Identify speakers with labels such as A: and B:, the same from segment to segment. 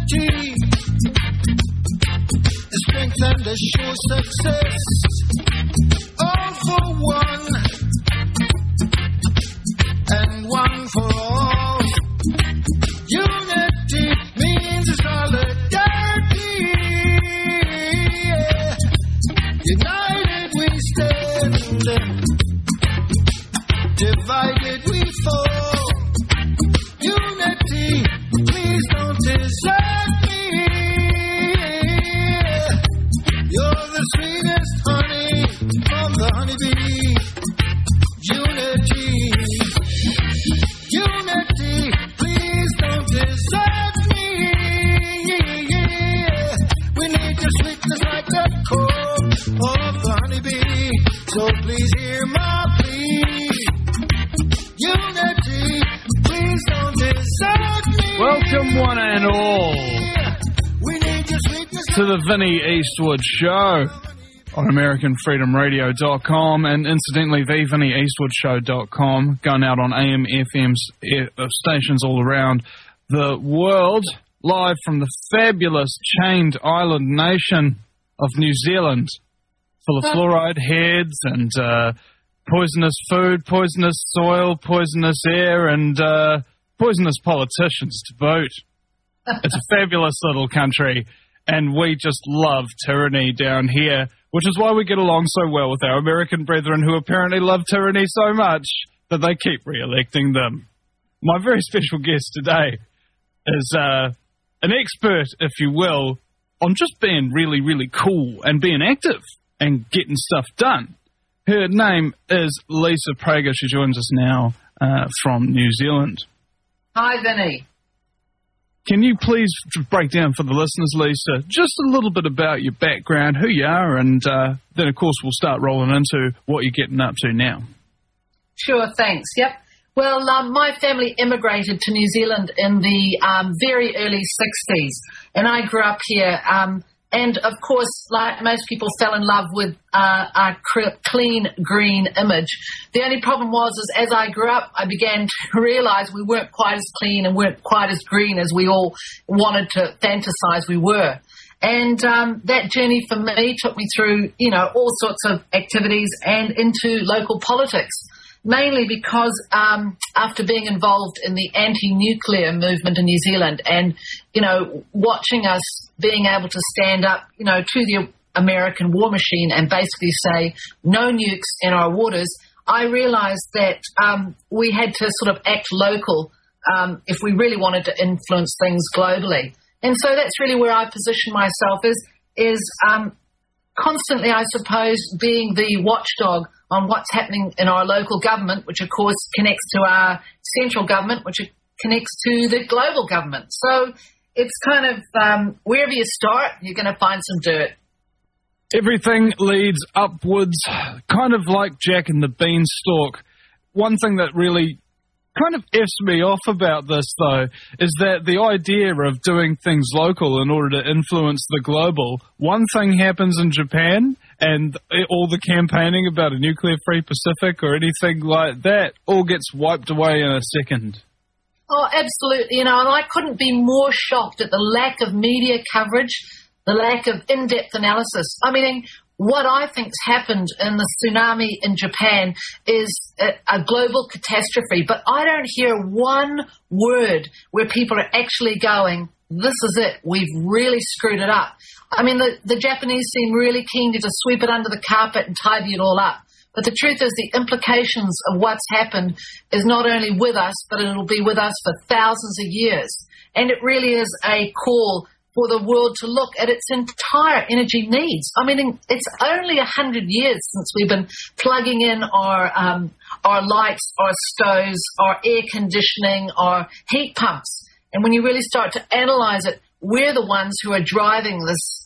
A: unity, the strength and the sure success. All for one, and one for all. Unity means solidarity. Yeah. United we stand, divided we fall. Unity, please don't desert me. You're the sweetest honey from the honeybee. Unity, unity, please don't desert me. We need your sweetness like the core of the honeybee. So please hear my plea. Unity, please don't desert me.
B: Welcome one and all
A: We need your sweetness
B: to the Vinnie Eastwood Show on AmericanFreedomRadio.com and incidentally thevinnieeastwoodshow.com, going out on AM, FM stations all around the world, live from the fabulous chained island nation of New Zealand, full of fluoride heads and poisonous food, poisonous soil, poisonous air, and poisonous politicians to boot. It's a fabulous little country, and we just love tyranny down here, which is why we get along so well with our American brethren who apparently love tyranny so much that they keep re-electing them. My very special guest today is an expert, if you will, on just being really, really cool and being active and getting stuff done. Her name is Lisa Prager. She joins us now from New Zealand.
C: Hi, Vinny.
B: Can you please break down for the listeners, Lisa, just a little bit about your background, who you are, and then, of course, we'll start rolling into what you're getting up to now.
C: Sure, thanks. Yep. Well, my family immigrated to New Zealand in the very early 60s, and I grew up here. And, of course, like most people, fell in love with our clean, green image. The only problem was as I grew up, I began to realize we weren't quite as clean and weren't quite as green as we all wanted to fantasize we were. And that journey for me took me through, all sorts of activities and into local politics. Mainly because after being involved in the anti-nuclear movement in New Zealand and, watching us being able to stand up, to the American war machine and basically say no nukes in our waters, I realized that we had to sort of act local if we really wanted to influence things globally. And so that's really where I position myself is constantly, I suppose, being the watchdog on what's happening in our local government, which of course connects to our central government, which connects to the global government. So it's kind of wherever you start, you're going to find some dirt.
B: Everything leads upwards, kind of like Jack and the Beanstalk. One thing that really kind of F's me off about this, though, is that the idea of doing things local in order to influence the global, one thing happens in Japan and all the campaigning about a nuclear-free Pacific or anything like that all gets wiped away in a second.
C: Oh, absolutely. And I couldn't be more shocked at the lack of media coverage, the lack of in-depth analysis. I mean, what I think's happened in the tsunami in Japan is a global catastrophe, but I don't hear one word where people are actually going, this is it, we've really screwed it up. I mean, the Japanese seem really keen to just sweep it under the carpet and tidy it all up. But the truth is the implications of what's happened is not only with us, but it'll be with us for thousands of years. And it really is a call for the world to look at its entire energy needs. I mean, it's only 100 years since we've been plugging in our lights, our stoves, our air conditioning, our heat pumps. And when you really start to analyze it, we're the ones who are driving this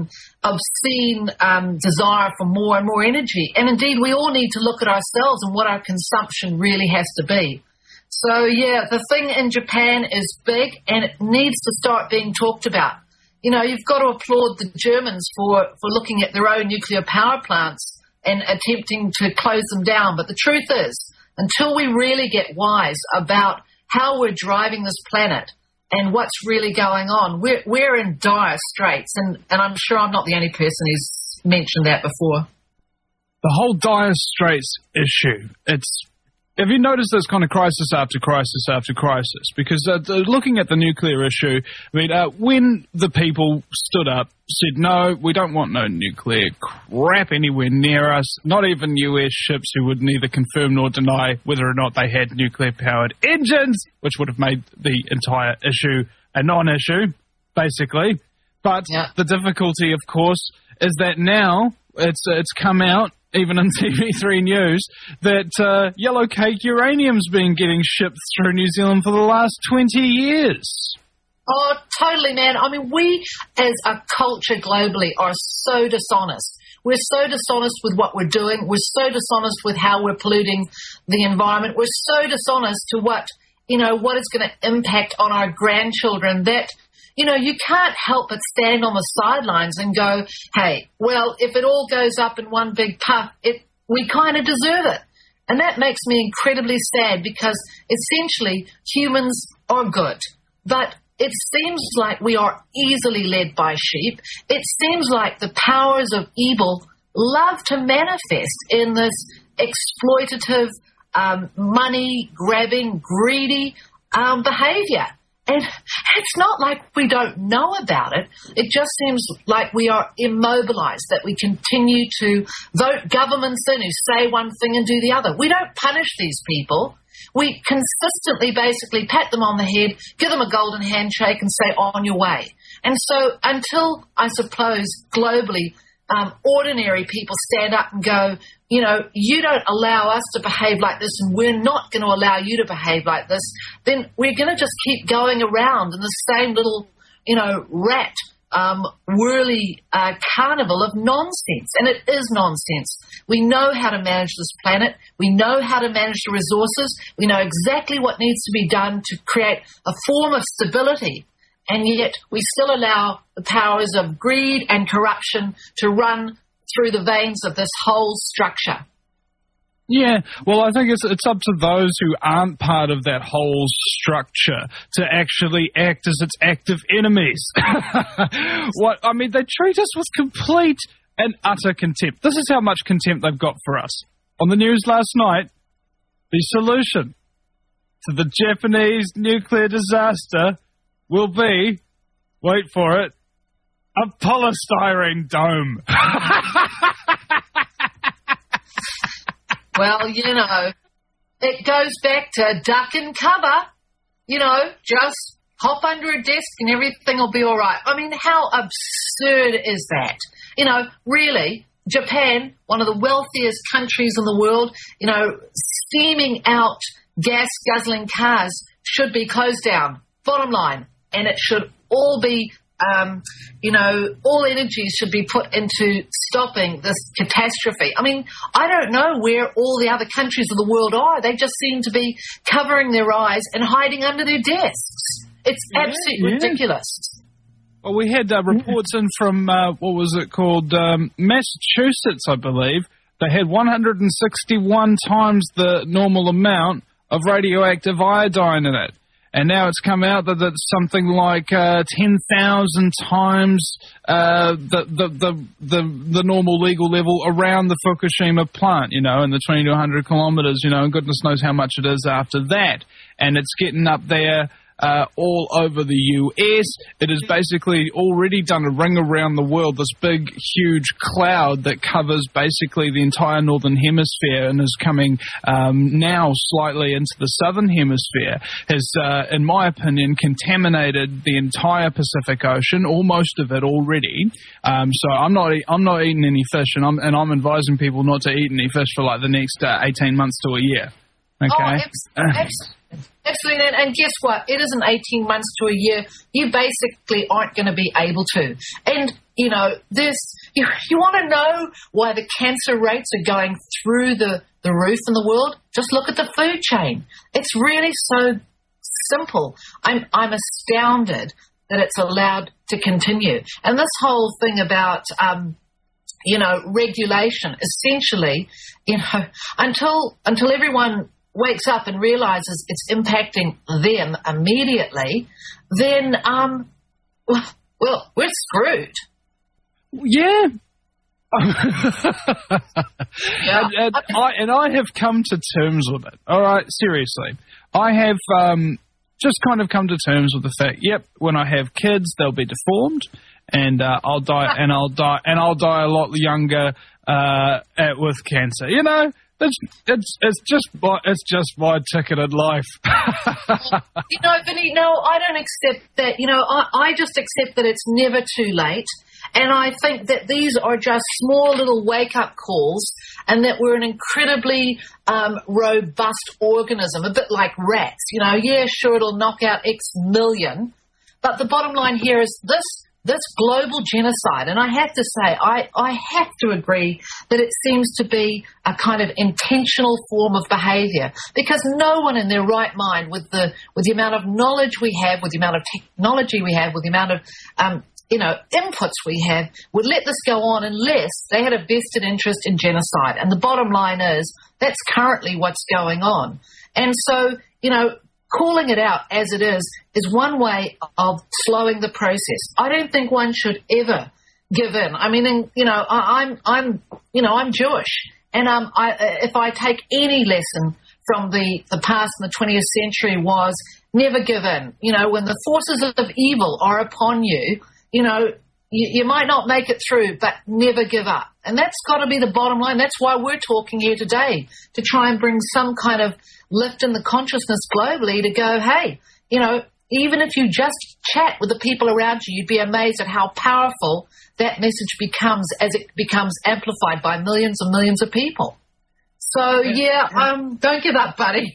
C: obscene desire for more and more energy. And indeed, we all need to look at ourselves and what our consumption really has to be. So, yeah, the thing in Japan is big and it needs to start being talked about. You know, you've got to applaud the Germans for looking at their own nuclear power plants and attempting to close them down. But the truth is, until we really get wise about how we're driving this planet, and what's really going on. We're in dire straits, and I'm sure I'm not the only person who's mentioned that before.
B: The whole dire straits issue, have you noticed there's kind of crisis after crisis after crisis? Because looking at the nuclear issue, I mean, when the people stood up, said, no, we don't want no nuclear crap anywhere near us, not even US ships who would neither confirm nor deny whether or not they had nuclear-powered engines, which would have made the entire issue a non-issue, basically. But the difficulty, of course, is that now it's come out, even in TV3 News, that yellow cake uranium's been getting shipped through New Zealand for the last 20 years.
C: Oh, totally, man. I mean, we as a culture globally are so dishonest. We're so dishonest with what we're doing. We're so dishonest with how we're polluting the environment. We're so dishonest to what is going to impact on our grandchildren that, you can't help but stand on the sidelines and go, hey, well, if it all goes up in one big puff, we kind of deserve it. And that makes me incredibly sad because essentially humans are good. But it seems like we are easily led by sheep. It seems like the powers of evil love to manifest in this exploitative, money-grabbing, greedy behavior. And it's not like we don't know about it. It just seems like we are immobilized, that we continue to vote governments in who say one thing and do the other. We don't punish these people. We consistently basically pat them on the head, give them a golden handshake and say, on your way. And so until, I suppose, globally, ordinary people stand up and go, you don't allow us to behave like this and we're not going to allow you to behave like this, then we're going to just keep going around in the same little, rat whirly carnival of nonsense. And it is nonsense. We know how to manage this planet. We know how to manage the resources. We know exactly what needs to be done to create a form of stability. And yet we still allow the powers of greed and corruption to run through the veins of this whole structure.
B: Yeah, well, I think it's up to those who aren't part of that whole structure to actually act as its active enemies. They treat us with complete and utter contempt. This is how much contempt they've got for us. On the news last night, the solution to the Japanese nuclear disaster will be, wait for it, a polystyrene dome.
C: Well, it goes back to duck and cover. Just hop under a desk and everything will be all right. I mean, how absurd is that? Really, Japan, one of the wealthiest countries in the world, steaming out gas-guzzling cars should be closed down. Bottom line. And it should all be, all energies should be put into stopping this catastrophe. I mean, I don't know where all the other countries of the world are. They just seem to be covering their eyes and hiding under their desks. It's absolutely ridiculous.
B: Well, we had reports in from, Massachusetts, I believe. They had 161 times the normal amount of radioactive iodine in it. And now it's come out that it's something like 10,000 times the normal legal level around the Fukushima plant, in the 20 to 100 kilometres, and goodness knows how much it is after that. And it's getting up there all over the US. It has basically already done a ring around the world, this big, huge cloud that covers basically the entire northern hemisphere and is coming now slightly into the southern hemisphere, has, in my opinion, contaminated the entire Pacific Ocean, or most of it already. So I'm not eating any fish, and I'm advising people not to eat any fish for like the next 18 months to a year. Okay.
C: Oh, absolutely. And guess what? It isn't 18 months to a year. You basically aren't going to be able to. And, you want to know why the cancer rates are going through the roof in the world? Just look at the food chain. It's really so simple. I'm astounded that it's allowed to continue. And this whole thing about, regulation, essentially, until everyone wakes up and realizes it's impacting them immediately, then, well, we're screwed.
B: Yeah. And I have come to terms with it. All right, seriously. I have just kind of come to terms with the fact, yep, when I have kids, they'll be deformed, and I'll die a lot younger with cancer. You know, it's just my ticket in life.
C: You know, Vinny, no, I don't accept that. You know, I just accept that it's never too late. And I think that these are just small little wake-up calls, and that we're an incredibly robust organism, a bit like rats. You know, yeah, sure, it'll knock out X million. But the bottom line here is this global genocide, and I have to say, I have to agree that it seems to be a kind of intentional form of behaviour, because no one in their right mind, with the amount of knowledge we have, with the amount of technology we have, with the amount of inputs we have, would let this go on unless they had a vested interest in genocide. And the bottom line is that's currently what's going on. And so, you know, calling it out as it is one way of slowing the process. I don't think one should ever give in. I mean, you know, I'm Jewish, and if I take any lesson from the past in the 20th century, was never give in. You know, when the forces of evil are upon you, you know, you might not make it through, but never give up. And that's got to be the bottom line. That's why we're talking here today, to try and bring some kind of lift in the consciousness globally to go, hey, you know, even if you just chat with the people around you, you'd be amazed at how powerful that message becomes as it becomes amplified by millions and millions of people. So, don't give up, buddy.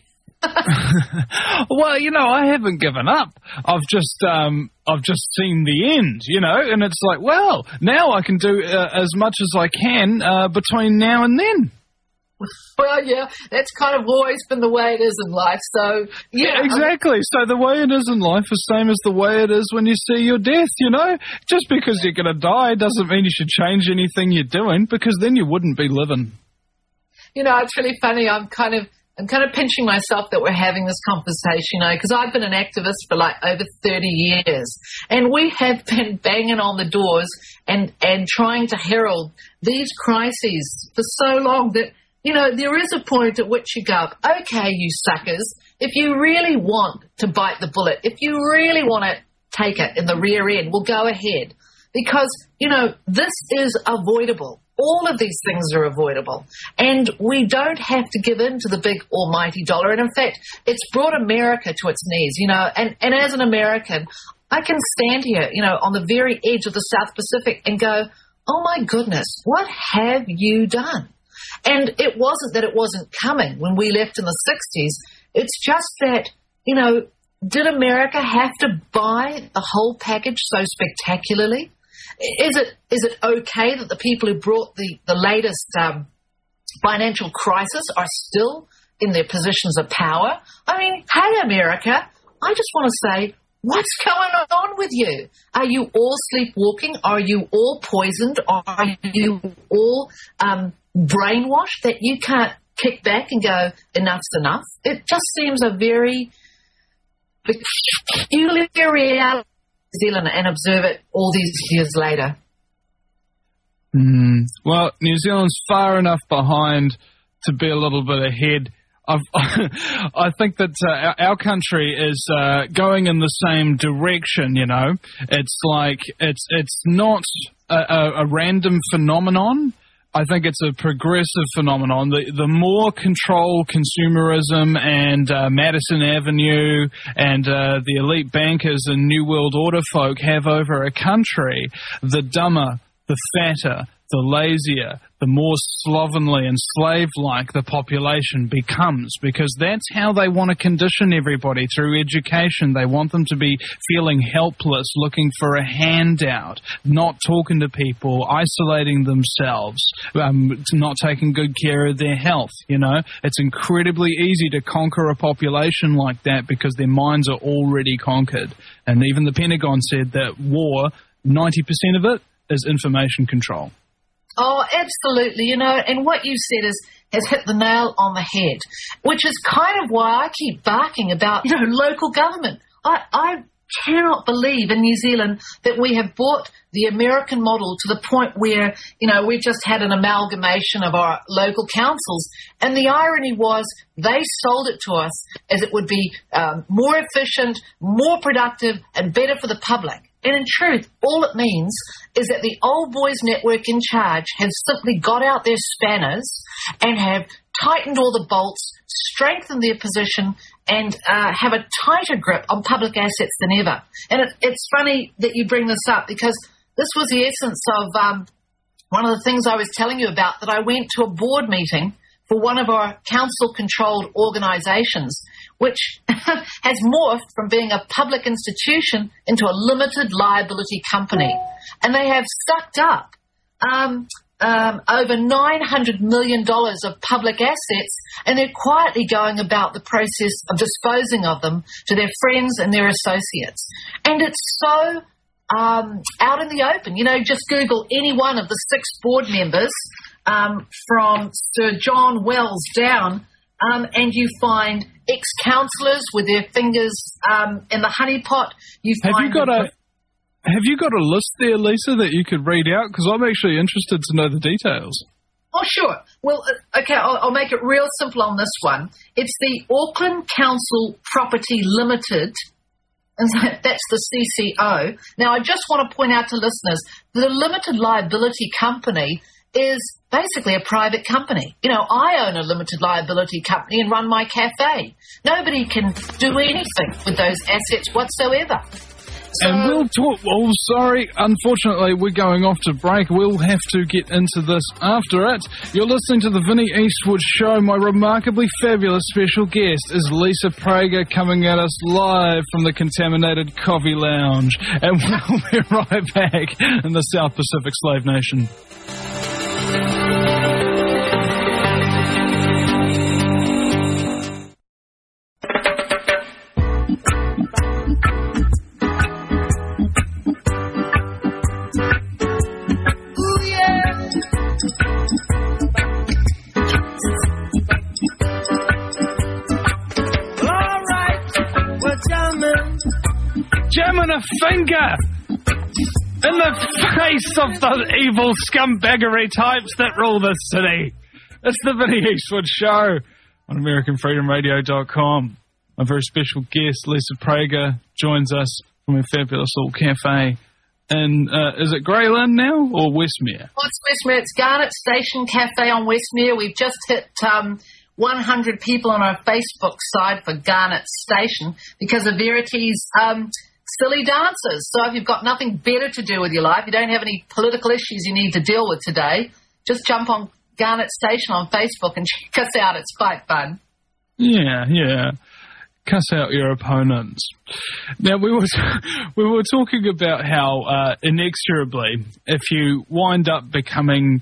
B: Well, you know, I haven't given up. I've just seen the end, you know, and it's like, well, now I can do as much as I can between now and then.
C: Well, yeah, that's kind of always been the way it is in life. So, yeah.
B: Exactly. So the way it is in life is the same as the way it is when you see your death, you know. Just because you're going to die doesn't mean you should change anything you're doing, because then you wouldn't be living. You know,
C: it's really funny. I'm kind of pinching myself that we're having this conversation, you know, because I've been an activist for like over 30 years, and we have been banging on the doors and trying to herald these crises for so long that, you know, there is a point at which you go, okay, you suckers, if you really want to bite the bullet, if you really want to take it in the rear end, well, go ahead. Because, you know, this is avoidable. All of these things are avoidable. And we don't have to give in to the big almighty dollar. And in fact, it's brought America to its knees, you know. And as an American, I can stand here, you know, on the very edge of the South Pacific and go, oh my goodness, what have you done? And it wasn't that it wasn't coming when we left in the 60s. It's just that, you know, did America have to buy the whole package so spectacularly? Is it okay that the people who brought the latest financial crisis are still in their positions of power? I mean, hey, America, I just want to say, what's going on with you? Are you all sleepwalking? Are you all poisoned? Are you all brainwashed that you can't kick back and go, enough's enough? It just seems a very peculiar reality in New Zealand, and observe it all these years later.
B: Well, New Zealand's far enough behind to be a little bit ahead. I think that our country is going in the same direction, you know. It's like it's not a random phenomenon. I think it's a progressive phenomenon. The more control consumerism and Madison Avenue and the elite bankers and New World Order folk have over a country, the dumber, the fatter, the lazier, the more slovenly and slave-like the population becomes, because that's how they want to condition everybody through education. They want them to be feeling helpless, looking for a handout, not talking to people, isolating themselves, not taking good care of their health, you know. It's incredibly easy to conquer a population like that because their minds are already conquered. And even the Pentagon said that war, 90% of it is information control.
C: Oh, absolutely. You know, and what you said has hit the nail on the head, which is kind of why I keep barking about, local government. I cannot believe in New Zealand that we have brought the American model to the point where, we just had an amalgamation of our local councils. And the irony was they sold it to us as it would be more efficient, more productive, and better for the public. And in truth, all it means is that the old boys network in charge have simply got out their spanners and have tightened all the bolts, strengthened their position, and have a tighter grip on public assets than ever. And it's funny that you bring this up, because this was the essence of one of the things I was telling you about, that I went to a board meeting for one of our council-controlled organisations, which has morphed from being a public institution into a limited liability company. And they have sucked up over $900 million of public assets, and they're quietly going about the process of disposing of them to their friends and their associates. And it's so out in the open. Just Google any one of the 6 board members from Sir John Wells down, and you find ex-councillors with their fingers in the honeypot.
B: Have you got a list there, Lisa, that you could read out? Because I'm actually interested to know the details.
C: Oh, sure. Well, okay, I'll make it real simple on this one. It's the Auckland Council Property Limited, and that's the CCO. Now, I just want to point out to listeners that the limited liability company is basically a private company. I own a limited liability company and run my cafe. Nobody can do anything with those assets whatsoever.
B: And we'll talk... Oh, sorry. Unfortunately, we're going off to break. We'll have to get into this after it. You're listening to the Vinnie Eastwood Show. My remarkably fabulous special guest is Lisa Prager, coming at us live from the Contaminated Coffee Lounge. And we'll be right back in the South Pacific Slave Nation. Jamming a finger in the face of the evil scumbaggery types that rule this city. It's the Vinnie Eastwood Show on AmericanFreedomRadio.com. My very special guest, Lisa Prager, joins us from a fabulous little cafe in, is it Greyland now or Westmere?
C: Oh, it's Westmere. It's Garnet Station Cafe on Westmere. We've just hit 100 people on our Facebook side for Garnet Station because of Verity's silly dances. So if you've got nothing better to do with your life, you don't have any political issues you need to deal with today, just jump on Garnet Station on Facebook and check us out. It's quite fun.
B: Yeah. Cuss out your opponents. Now, we were talking about how inexorably, if you wind up becoming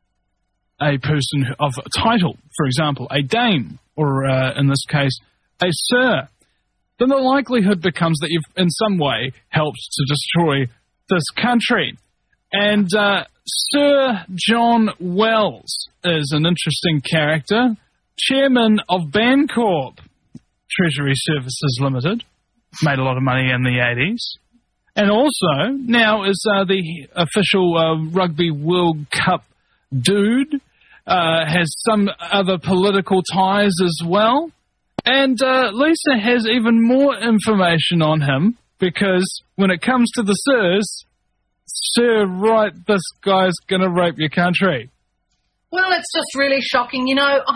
B: a person of title, for example, a dame, or in this case, a sir, then the likelihood becomes that you've in some way helped to destroy this country. And Sir John Wells is an interesting character, chairman of Bancorp Treasury Services Limited, made a lot of money in the 80s, and also now is the official Rugby World Cup dude, has some other political ties as well. And Lisa has even more information on him, because when it comes to the sirs, sir, right, this guy's going to rape your country.
C: Well, it's just really shocking.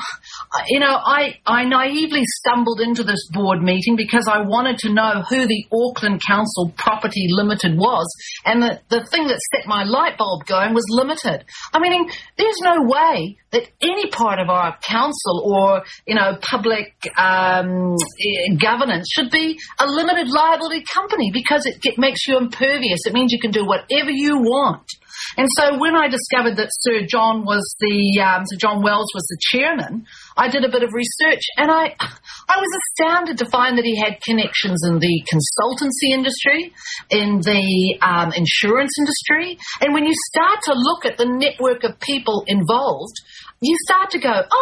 C: I naively stumbled into this board meeting because I wanted to know who the Auckland Council Property Limited was, and the thing that set my light bulb going was limited. I mean, there's no way that any part of our council or, public governance should be a limited liability company, because it makes you impervious. It means you can do whatever you want. And so when I discovered that Sir John Wells was the chairman, I did a bit of research, and I was astounded to find that he had connections in the consultancy industry, in the insurance industry. And when you start to look at the network of people involved, you start to go, oh,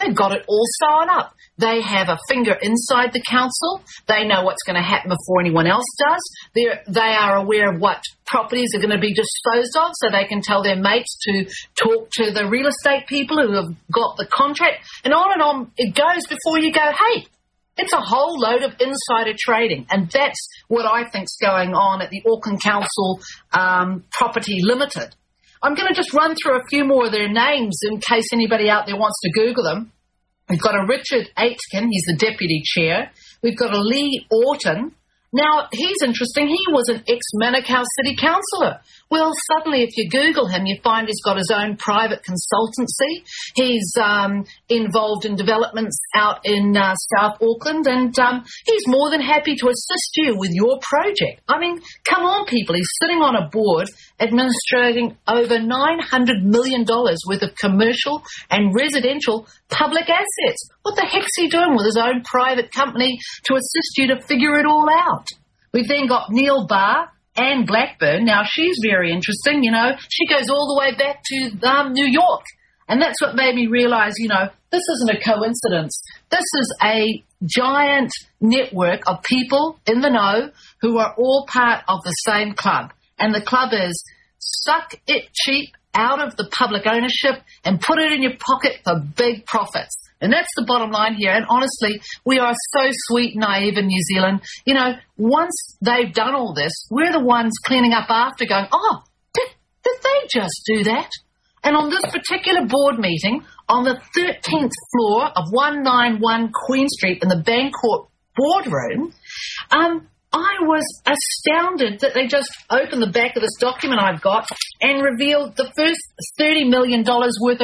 C: They've got it all sewn up. They have a finger inside the council. They know what's going to happen before anyone else does. They are aware of what properties are going to be disposed of, so they can tell their mates to talk to the real estate people who have got the contract. And on it goes before you go, hey, it's a whole load of insider trading. And that's what I think's going on at the Auckland Council Property Limited. I'm going to just run through a few more of their names in case anybody out there wants to Google them. We've got a Richard Aitken, he's the deputy chair. We've got a Lee Orton. Now, he's interesting. He was an ex-Manukau city councillor. Well, suddenly, if you Google him, you find he's got his own private consultancy. He's involved in developments out in South Auckland, and he's more than happy to assist you with your project. I mean, come on, people. He's sitting on a board administrating over $900 million worth of commercial and residential public assets. What the heck's he doing with his own private company to assist you to figure it all out? We've then got Neil Barr, Anne Blackburn. Now, she's very interesting, you know. She goes all the way back to New York. And that's what made me realise, you know, this isn't a coincidence. This is a giant network of people in the know who are all part of the same club. And the club is suck it cheap out of the public ownership and put it in your pocket for big profits. And that's the bottom line here. And honestly, we are so sweet, naive in New Zealand. You know, once they've done all this, we're the ones cleaning up after going, oh, did they just do that? And on this particular board meeting, on the 13th floor of 191 Queen Street in the Bancourt boardroom, I was astounded that they just opened the back of this document I've got and revealed the first $30 million worth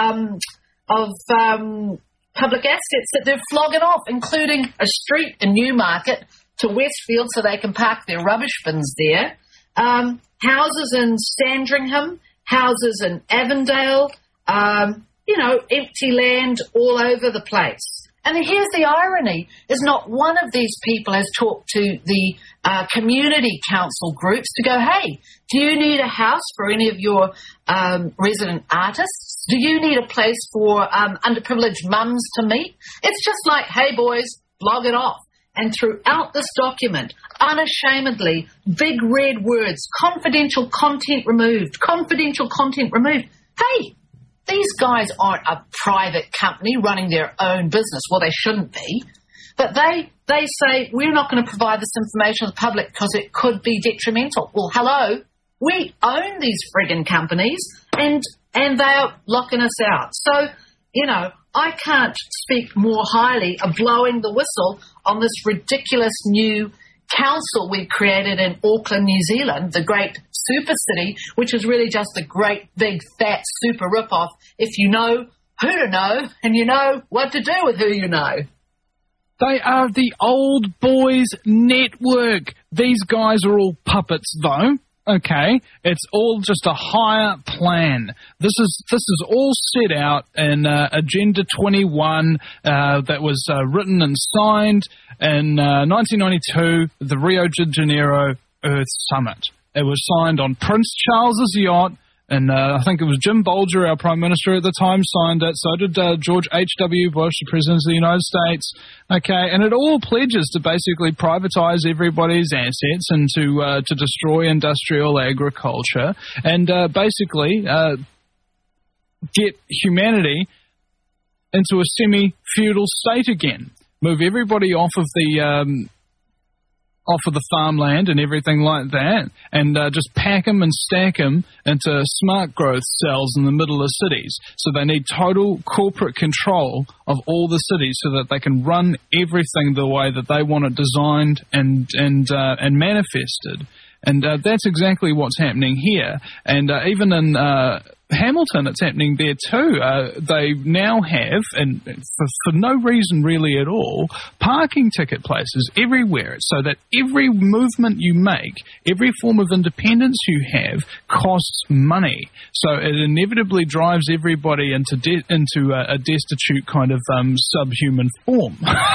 C: of public assets that they're flogging off, including a street in Newmarket to Westfield so they can park their rubbish bins there, houses in Sandringham, houses in Avondale, you know, empty land all over the place. And here's the irony, is not one of these people has talked to the community council groups to go, hey, do you need a house for any of your resident artists? Do you need a place for underprivileged mums to meet? It's just like, hey, boys, blog it off. And throughout this document, unashamedly, big red words, confidential content removed, confidential content removed. Hey, these guys aren't a private company running their own business. Well, they shouldn't be. But they say, we're not going to provide this information to the public because it could be detrimental. Well, hello, we own these friggin' companies and they're locking us out. So, you know, I can't speak more highly of blowing the whistle on this ridiculous new council we've created in Auckland, New Zealand, the great super city, which is really just a great big fat super rip-off if you know who to know and you know what to do with who you know.
B: They are the old boys network. These guys are all puppets, though. Okay, it's all just a higher plan. This is all set out in Agenda 21 that was written and signed in 1992, the Rio de Janeiro Earth Summit. It was signed on Prince Charles's yacht, and I think it was Jim Bolger, our Prime Minister at the time, signed it. So did George H.W. Bush, the President of the United States. Okay, and it all pledges to basically privatise everybody's assets and to destroy industrial agriculture and basically get humanity into a semi-feudal state again. Move everybody off of the farmland and everything like that, and just pack them and stack them into smart growth cells in the middle of cities. So they need total corporate control of all the cities so that they can run everything the way that they want it designed and manifested. And that's exactly what's happening here. And even in Hamilton, it's happening there too. They now have, and for no reason really at all, parking ticket places everywhere so that every movement you make, every form of independence you have costs money. So it inevitably drives everybody into a destitute kind of subhuman form.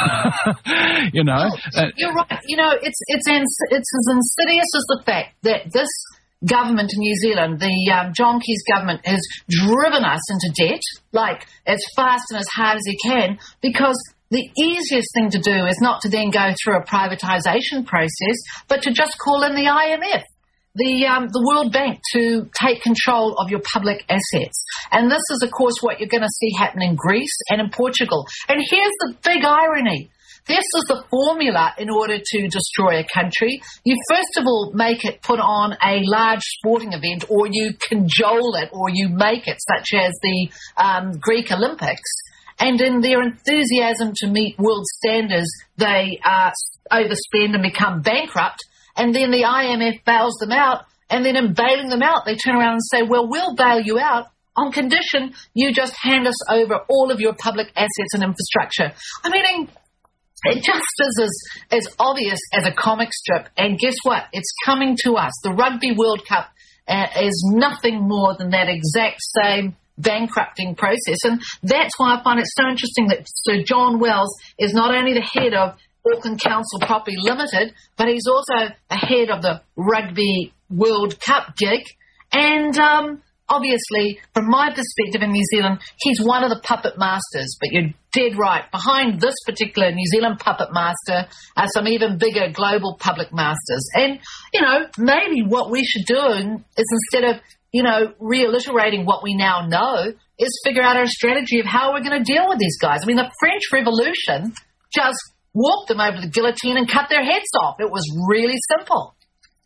B: You know?
C: You're right. You know, it's as insidious as the fact that this government in New Zealand, the John Key's government, has driven us into debt, like as fast and as hard as he can, because the easiest thing to do is not to then go through a privatisation process, but to just call in the IMF, the World Bank, to take control of your public assets. And this is, of course, what you're going to see happen in Greece and in Portugal. And here's the big irony. This is the formula in order to destroy a country. You first of all make it put on a large sporting event, or you cajole it, or you make it, such as the Greek Olympics. And in their enthusiasm to meet world standards, they overspend and become bankrupt. And then the IMF bails them out. And then in bailing them out, they turn around and say, well, we'll bail you out on condition you just hand us over all of your public assets and infrastructure. I mean, it just is as obvious as a comic strip. And guess what? It's coming to us. The Rugby World Cup is nothing more than that exact same bankrupting process. And that's why I find it so interesting that Sir John Wells is not only the head of Auckland Council Property Limited, but he's also the head of the Rugby World Cup gig. And obviously, from my perspective in New Zealand, he's one of the puppet masters. But you're dead right. Behind this particular New Zealand puppet master are some even bigger global public masters. And, maybe what we should do is, instead of, reiterating what we now know, is figure out our strategy of how we're going to deal with these guys. I mean, the French Revolution just walked them over the guillotine and cut their heads off. It was really simple.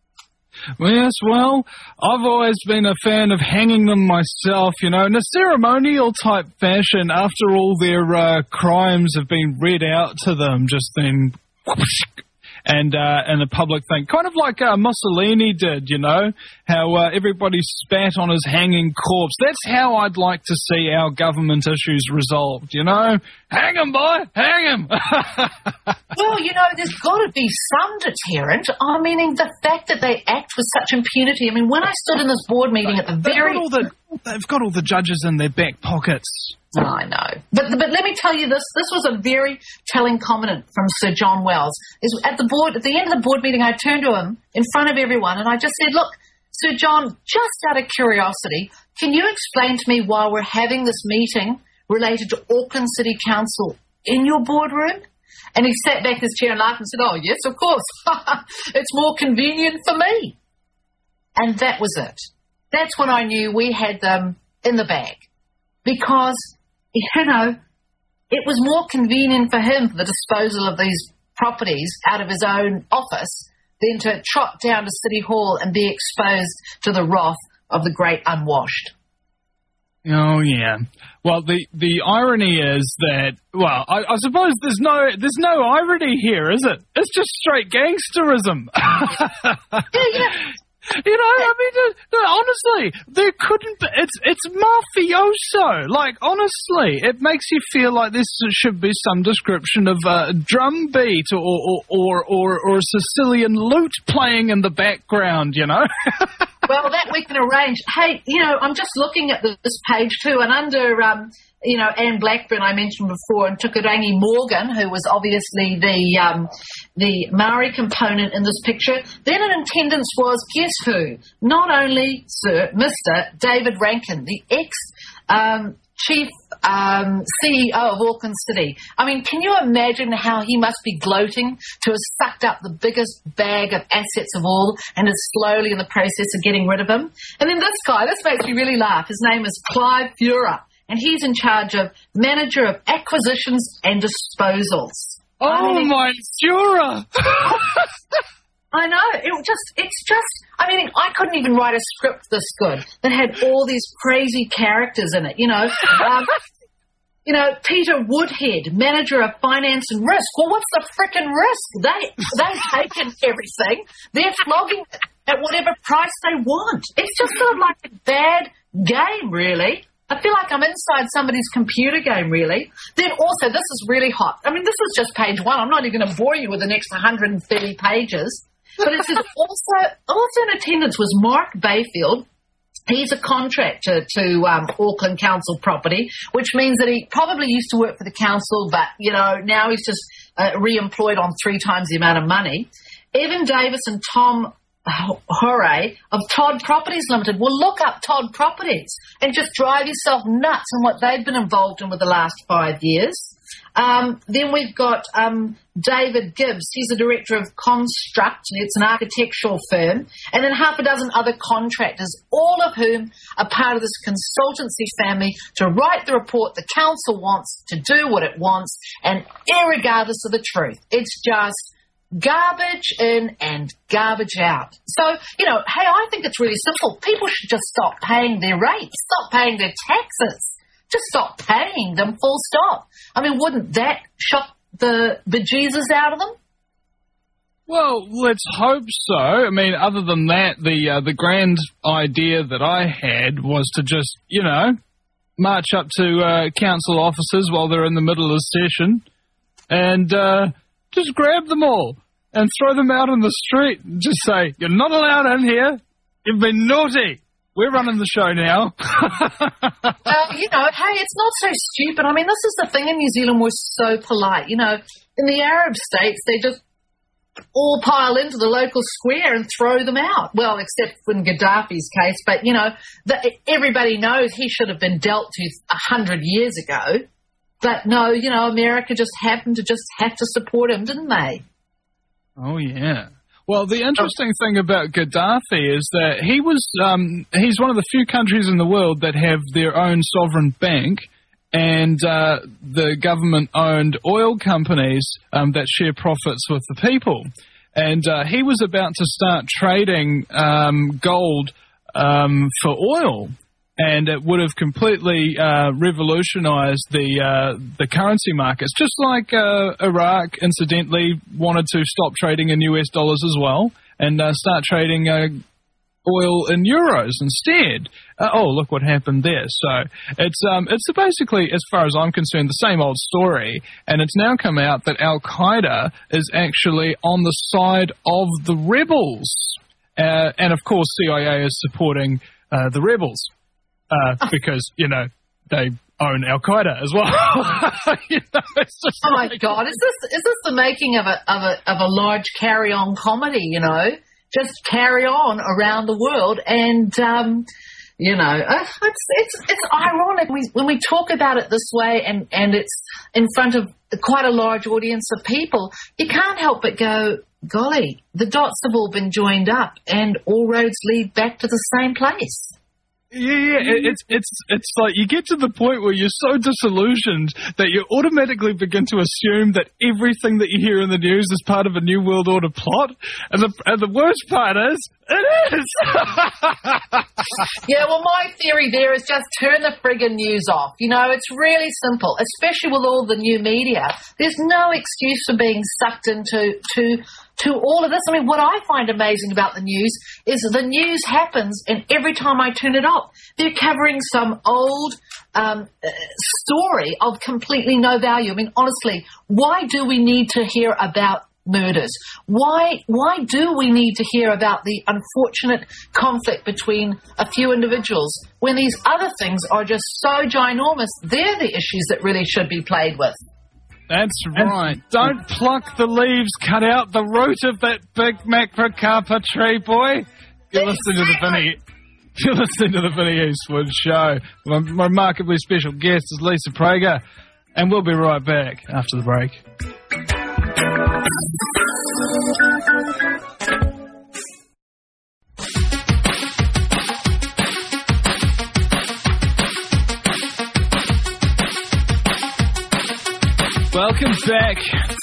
B: Yes, well, I've always been a fan of hanging them myself, in a ceremonial type fashion after all their crimes have been read out to them, just then whoosh, and the public think, kind of like Mussolini did, how everybody spat on his hanging corpse. That's how I'd like to see our government issues resolved, Hang him, boy, hang him.
C: Well, there's got to be some deterrent. I mean, the fact that they act with such impunity. I mean, when I stood in this board meeting at the
B: they've got all the judges in their back pockets.
C: I know. But let me tell you this. This was a very telling comment from Sir John Wells. At the end of the board meeting, I turned to him in front of everyone and I just said, look, Sir John, just out of curiosity, can you explain to me why we're having this meeting related to Auckland City Council in your boardroom? And he sat back in his chair and laughed and said, oh, yes, of course. It's more convenient for me. And that was it. That's when I knew we had them in the bag. Because, it was more convenient for him for the disposal of these properties out of his own office than to trot down to City Hall and be exposed to the wrath of the great unwashed.
B: Oh, yeah. Well, the irony is that, well, I suppose there's no irony here, is it? It's just straight gangsterism.
C: Yeah.
B: Honestly, there couldn't be, it's mafioso. Like, honestly, it makes you feel like this should be some description of a drum beat or Sicilian lute playing in the background,
C: Well, that we can arrange. Hey, I'm just looking at this page too, and under, Anne Blackburn I mentioned before, and Tukarangi Morgan, who was obviously the Maori component in this picture. Then in attendance was, guess who? Not only Mr. David Rankin, the ex-chief CEO of Auckland City. I mean, can you imagine how he must be gloating to have sucked up the biggest bag of assets of all and is slowly in the process of getting rid of him? And then this guy, this makes me really laugh. His name is Clive Fura, and he's in charge of manager of acquisitions and disposals.
B: Oh, my Fura!
C: I know. I couldn't even write a script this good that had all these crazy characters in it, Peter Woodhead, manager of finance and risk. Well, what's the frickin' risk? They've taken everything. They're flogging it at whatever price they want. It's just sort of like a bad game, really. I feel like I'm inside somebody's computer game, really. Then also, this is really hot. I mean, this is just page one. I'm not even going to bore you with the next 130 pages. But it says also in attendance was Mark Bayfield. He's a contractor to Auckland Council Property, which means that he probably used to work for the council, but, now he's just re-employed on 3 times the amount of money. Evan Davis and Tom horror of Todd Properties Limited. Well, look up Todd Properties and just drive yourself nuts in what they've been involved in with the last 5 years. Then we've got David Gibbs. He's the director of Construct. It's an architectural firm. And then half a dozen other contractors, all of whom are part of this consultancy family to write the report the council wants, to do what it wants, and irregardless of the truth. It's just garbage in and garbage out. So, hey, I think it's really simple. People should just stop paying their rates, stop paying their taxes. Just stop paying them, full stop. I mean, wouldn't that shock the bejesus out of them?
B: Well, let's hope so. I mean, other than that, the grand idea that I had was to just, march up to council offices while they're in the middle of session and just grab them all and throw them out on the street and just say, you're not allowed in here. You've been naughty. We're running the show now.
C: Hey, it's not so stupid. I mean, this is the thing in New Zealand, we're so polite. In the Arab states, they just all pile into the local square and throw them out. Well, except in Gaddafi's case. But, everybody knows he should have been dealt to 100 years ago. But no, America just happened to just have to support him, didn't they?
B: Oh, yeah. Well, the interesting thing about Gaddafi is that he's one of the few countries in the world that have their own sovereign bank and the government-owned oil companies that share profits with the people. And he was about to start trading gold for oil. And it would have completely revolutionized the currency markets, just like Iraq, incidentally, wanted to stop trading in US dollars as well and start trading oil in euros instead. Look what happened there. So it's basically, as far as I'm concerned, the same old story. And it's now come out that Al-Qaeda is actually on the side of the rebels. And, of course, CIA is supporting the rebels. Because, they own Al-Qaeda as well. It's just
C: my God, is this the making of a large carry-on comedy, Just carry on around the world and, it's ironic when we talk about it this way and it's in front of quite a large audience of people, you can't help but go, golly, the dots have all been joined up and all roads lead back to the same place.
B: Yeah, it's like you get to the point where you're so disillusioned that you automatically begin to assume that everything that you hear in the news is part of a New World Order plot, and the worst part is, it is!
C: Yeah, well, my theory there is just turn the friggin' news off. It's really simple, especially with all the new media. There's no excuse for being sucked into all of this. I mean, what I find amazing about the news is the news happens, and every time I turn it off, they're covering some old story of completely no value. I mean, honestly, why do we need to hear about murders? Why do we need to hear about the unfortunate conflict between a few individuals when these other things are just so ginormous? They're the issues that really should be played with.
B: That's right. Don't pluck the leaves, cut out the root of that big macrocarpa tree, boy. You're listening to the Vinnie Eastwood Show. My remarkably special guest is Lisa Prager, and we'll be right back after the break. Welcome back.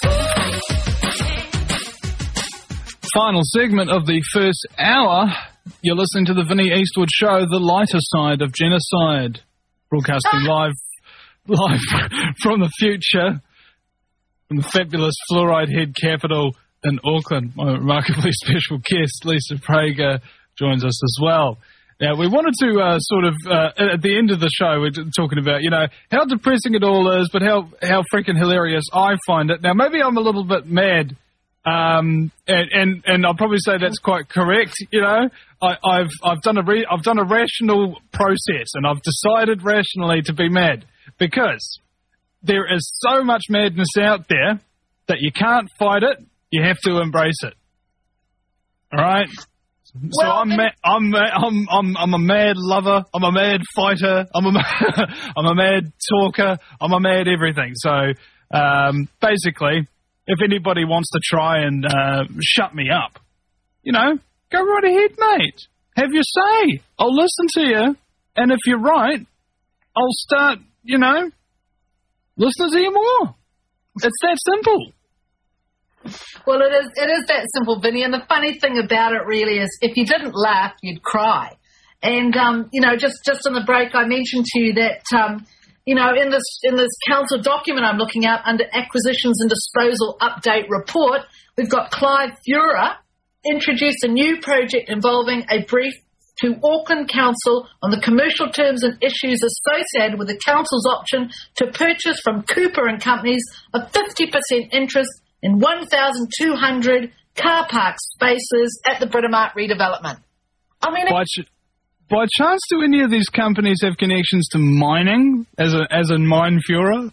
B: Final segment of the first hour. You're listening to the Vinnie Eastwood Show, the lighter side of genocide. Broadcasting live from the future, from the fabulous Fluoride Head capital in Auckland. My remarkably special guest, Lisa Prager, joins us as well. Now, we wanted to at the end of the show, we're talking about, how depressing it all is, but how freaking hilarious I find it. Now, maybe I'm a little bit mad, and I'll probably say that's quite correct. I've done a rational process, and I've decided rationally to be mad because there is so much madness out there that you can't fight it. You have to embrace it. All right. So I'm a mad lover. I'm a mad fighter. I'm a mad talker. I'm a mad everything. So basically, if anybody wants to try and shut me up, go right ahead, mate. Have your say. I'll listen to you, and if you're right, I'll start, listening to you more. It's that simple.
C: Well, it is that simple, Vinny. And the funny thing about it really is if you didn't laugh, you'd cry. And, just on the break, I mentioned to you that, in this council document I'm looking at under Acquisitions and Disposal Update Report, we've got Clive Fura introduced a new project involving a brief to Auckland Council on the commercial terms and issues associated with the council's option to purchase from Cooper and Companies a 50% interest in 1,200 car park spaces at the Britomart redevelopment. I mean,
B: by chance, do any of these companies have connections to mining, as in Mine Fura?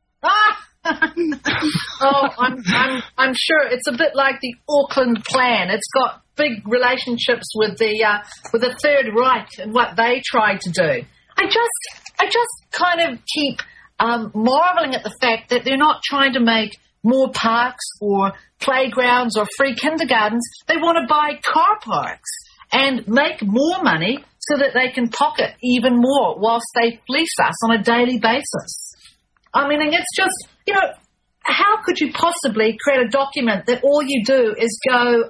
C: Oh, I'm sure it's a bit like the Auckland Plan. It's got big relationships with the Third Reich and what they tried to do. I just kind of keep marveling at the fact that they're not trying to make more parks or playgrounds or free kindergartens. They want to buy car parks and make more money so that they can pocket even more whilst they fleece us on a daily basis. I mean, it's just, how could you possibly create a document that all you do is go,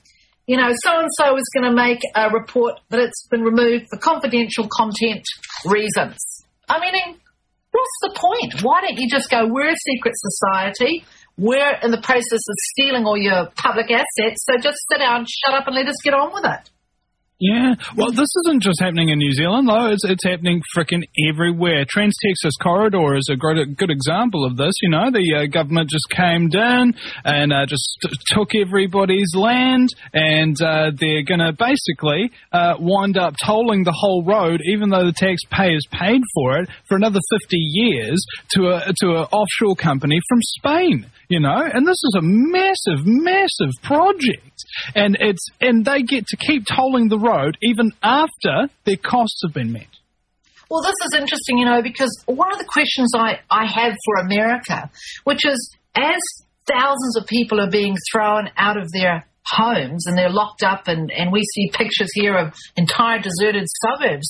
C: so-and-so is going to make a report, but it's been removed for confidential content reasons. I mean, what's the point? Why don't you just go, we're a secret society, we're in the process of stealing all your public assets, so just sit down, shut up, and let us get on with it.
B: Yeah, well, this isn't just happening in New Zealand, though. It's happening frickin' everywhere. Trans-Texas Corridor is a good example of this, The government just came in and just took everybody's land, and they're going to basically wind up tolling the whole road, even though the taxpayers paid for it, for another 50 years to an offshore company from Spain, And this is a massive, massive project. And they get to keep tolling the road even after their costs have been met.
C: Well, this is interesting, because one of the questions I have for America, which is as thousands of people are being thrown out of their homes and they're locked up and we see pictures here of entire deserted suburbs,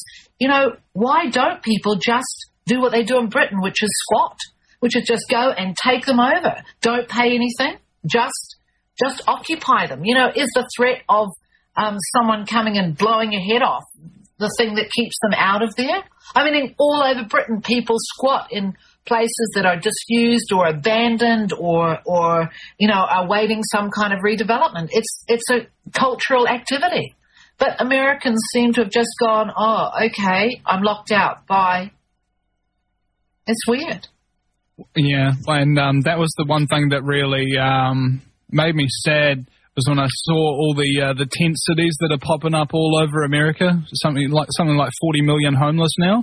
C: why don't people just do what they do in Britain, which is squat, which is just go and take them over, don't pay anything, just occupy them. Is the threat of someone coming and blowing your head off the thing that keeps them out of there? I mean, all over Britain, people squat in places that are disused or abandoned or are awaiting some kind of redevelopment. It's a cultural activity. But Americans seem to have just gone, oh, okay, I'm locked out. Bye. It's weird.
B: Yeah, and that was the one thing that really made me sad was when I saw all the tent cities that are popping up all over America. Something like 40 million homeless now,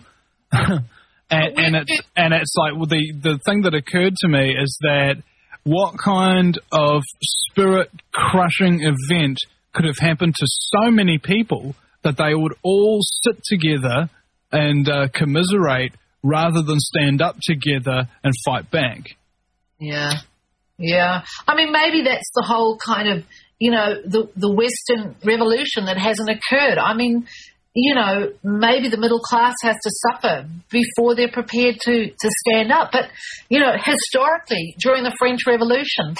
B: and it's like, well, the thing that occurred to me is that what kind of spirit crushing event could have happened to so many people that they would all sit together and commiserate rather than stand up together and fight back.
C: Yeah. I mean, maybe that's the whole kind of, the Western Revolution that hasn't occurred. I mean, maybe the middle class has to suffer before they're prepared to stand up. But, historically, during the French Revolution,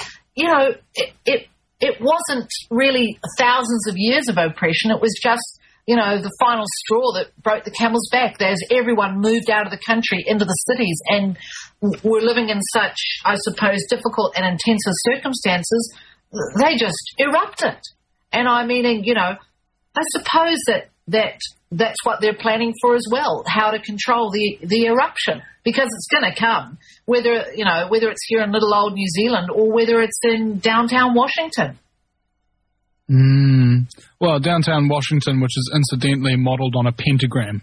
C: it wasn't really thousands of years of oppression. It was just, the final straw that broke the camel's back as everyone moved out of the country into the cities and were living in such, I suppose, difficult and intensive circumstances. They just erupted. And I mean, I suppose that's what they're planning for as well, how to control the eruption, because it's going to come, whether it's here in little old New Zealand or whether it's in downtown Washington.
B: Well, downtown Washington, which is incidentally modelled on a pentagram.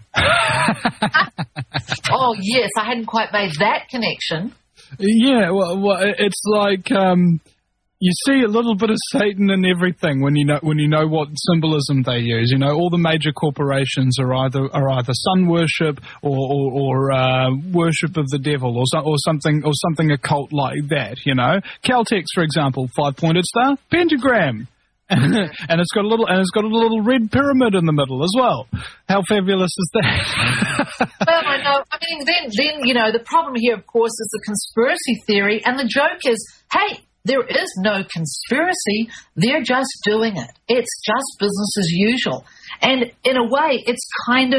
C: Oh, yes, I hadn't quite made that connection.
B: Yeah, well it's like, You see a little bit of Satan in everything when you know what symbolism they use. You know, all the major corporations are either sun worship or worship of the devil or something occult like that. You know, Caltex, for example, 5-pointed star, pentagram. and it's got a little red pyramid in the middle as well. How fabulous is that?
C: Well, I know. I mean, then you know, the problem here, of course, is the conspiracy theory, and the joke is, hey, there is no conspiracy. They're just doing it. It's just business as usual, and in a way, it's kind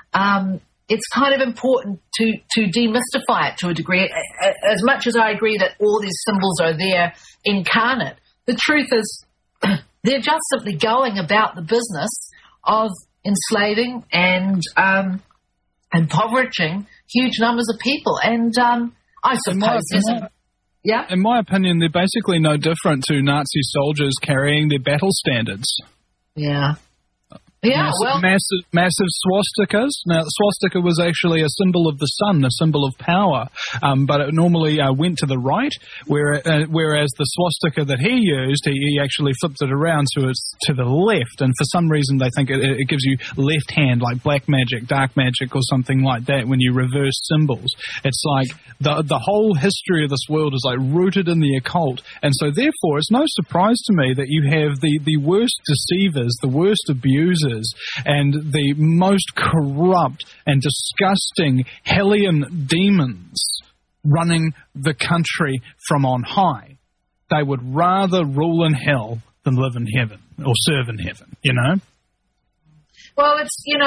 C: of important to demystify it to a degree. As much as I agree that all these symbols are there incarnate, the truth is, they're just simply going about the business of enslaving and impoverishing huge numbers of people. And I suppose,
B: in my opinion, they're basically no different to Nazi soldiers carrying their battle standards.
C: Yeah. Yeah,
B: massive swastikas. Now, the swastika was actually a symbol of the sun, a symbol of power, but it normally went to the right, whereas the swastika that he used, he actually flipped it around to the left, and for some reason they think it gives you left hand, like black magic, dark magic, or something like that when you reverse symbols. It's like the whole history of this world is like rooted in the occult, and so therefore it's no surprise to me that you have the worst deceivers, the worst abusers, and the most corrupt and disgusting hellion demons running the country from on high. They would rather rule in hell than live in heaven or serve in heaven, you know?
C: Well,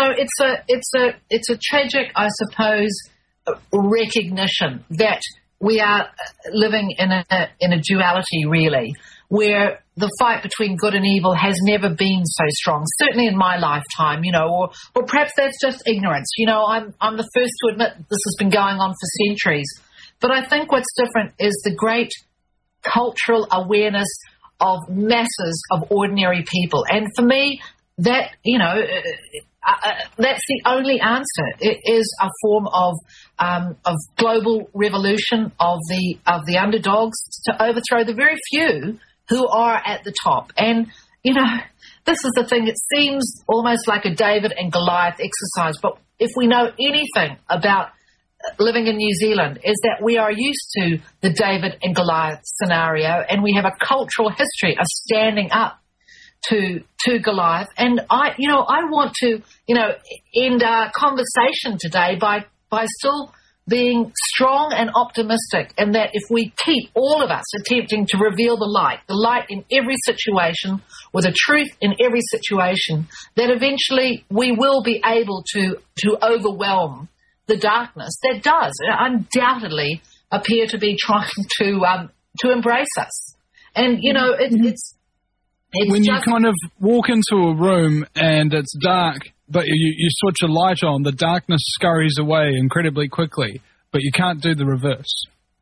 C: it's a tragic, I suppose, recognition that we are living in a duality, really, where the fight between good and evil has never been so strong, certainly in my lifetime, you know, or perhaps that's just ignorance. You know, I'm the first to admit this has been going on for centuries. But I think what's different is the great cultural awareness of masses of ordinary people. And for me, that, you know, that's the only answer. It is a form of global revolution of the underdogs to overthrow the very few who are at the top. And, you know, this is the thing. It seems almost like a David and Goliath exercise. But if we know anything about living in New Zealand, is that we are used to the David and Goliath scenario, and we have a cultural history of standing up to Goliath. And I want to, you know, end our conversation today by still being strong and optimistic, and that if we keep all of us attempting to reveal the light in every situation, or the truth in every situation, that eventually we will be able to overwhelm the darkness that does undoubtedly appear to be trying to embrace us. And, you know, it's
B: when you kind of walk into a room and it's dark, but you switch a light on, the darkness scurries away incredibly quickly, but you can't do the reverse.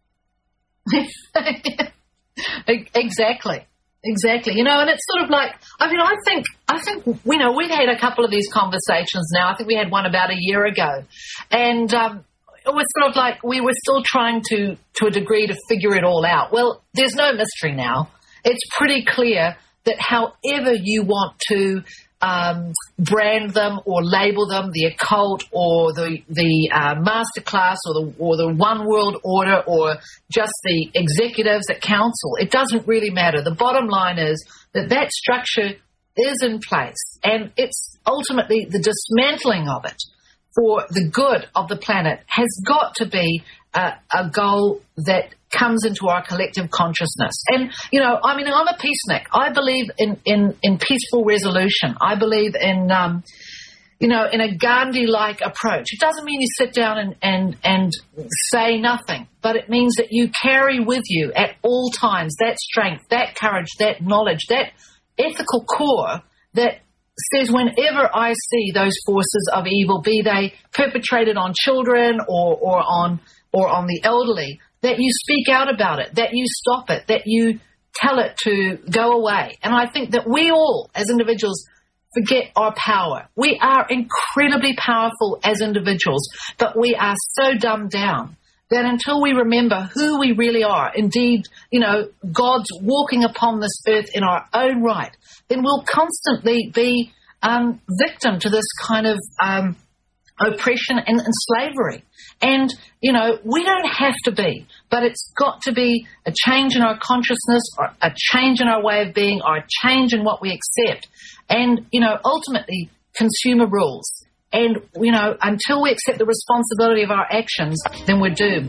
B: Exactly.
C: You know, and it's sort of like, I mean, I think, you know, we've had a couple of these conversations now. I think we had one about a year ago. And it was sort of like we were still trying to a degree to figure it all out. Well, there's no mystery now. It's pretty clear that however you want to brand them or label them, the occult or the masterclass or the one world order or just the executives at council, it doesn't really matter. The bottom line is that structure is in place, and it's ultimately the dismantling of it for the good of the planet has got to be a goal that comes into our collective consciousness. And, you know, I mean, I'm a peacenik. I believe in peaceful resolution. I believe in, you know, in a Gandhi-like approach. It doesn't mean you sit down and say nothing, but it means that you carry with you at all times that strength, that courage, that knowledge, that ethical core that says whenever I see those forces of evil, be they perpetrated on children or on the elderly, that you speak out about it, that you stop it, that you tell it to go away. And I think that we all, as individuals, forget our power. We are incredibly powerful as individuals, but we are so dumbed down that until we remember who we really are, indeed, God's walking upon this earth in our own right, then we'll constantly be victim to this kind of oppression and slavery. And, we don't have to be, but it's got to be a change in our consciousness, or a change in our way of being, or a change in what we accept. And, ultimately, consumer rules. And, until we accept the responsibility of our actions, then we're doomed.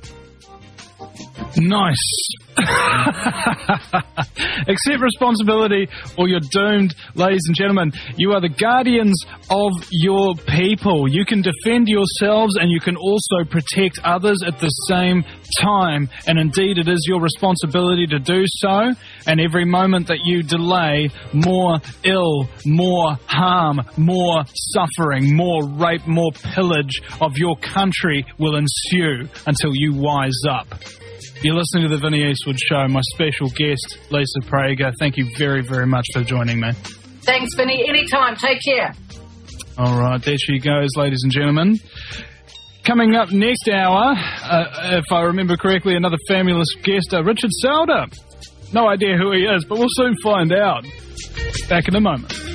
B: Nice. Accept responsibility or you're doomed, ladies and gentlemen. You are the guardians of your people. You can defend yourselves and you can also protect others at the same time. And indeed, it is your responsibility to do so. And every moment that you delay, more ill, more harm, more suffering, more rape, more pillage of your country will ensue until you wise up. You're listening to The Vinnie Eastwood Show. My special guest, Lisa Prager. Thank you very, very much for joining me.
C: Thanks, Vinnie. Anytime. Take care.
B: All right, there she goes, ladies and gentlemen. Coming up next hour, if I remember correctly, another fabulous guest, Richard Sauder. No idea who he is, but we'll soon find out. Back in a moment.